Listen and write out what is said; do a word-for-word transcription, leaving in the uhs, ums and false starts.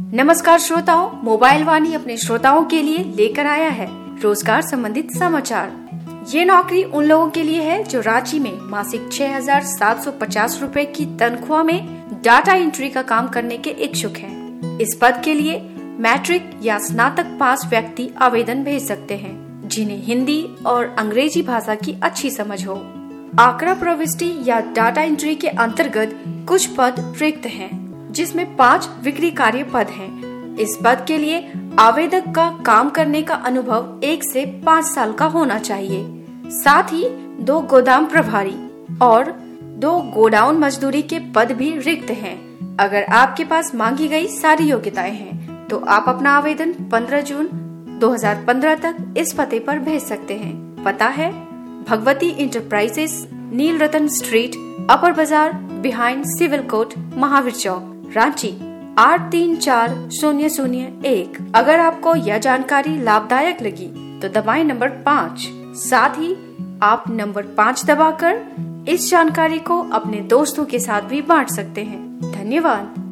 नमस्कार श्रोताओं, मोबाइल वाणी अपने श्रोताओं के लिए लेकर आया है रोजगार संबंधित समाचार। ये नौकरी उन लोगों के लिए है जो रांची में मासिक छह हजार सात सौ पचास रूपए की तनख्वाह में डाटा एंट्री का काम करने के इच्छुक हैं। इस पद के लिए मैट्रिक या स्नातक पास व्यक्ति आवेदन भेज सकते हैं, जिन्हें हिंदी और अंग्रेजी भाषा की अच्छी समझ हो। आंकड़ा प्रविष्टि या डाटा एंट्री के अंतर्गत कुछ पद रिक्त हैं, जिसमें पांच बिक्री कार्य पद हैं। इस पद के लिए आवेदक का काम करने का अनुभव एक से पाँच साल का होना चाहिए। साथ ही दो गोदाम प्रभारी और दो गोडाउन मजदूरी के पद भी रिक्त हैं। अगर आपके पास मांगी गई सारी योग्यताएं हैं, तो आप अपना आवेदन पंद्रह जून दो हज़ार पंद्रह तक इस पते पर भेज सकते हैं। पता है Bhagwati enterprises, Neel Ratan street, upper Bazaar, behind civil court, Mahavir Chowk, Ranchi आठ तीन चार शून्य शून्य एक। अगर आपको यह जानकारी लाभदायक लगी तो दबाएं नंबर पाँच। साथ ही आप नंबर पाँच दबाकर इस जानकारी को अपने दोस्तों के साथ भी बांट सकते हैं। धन्यवाद।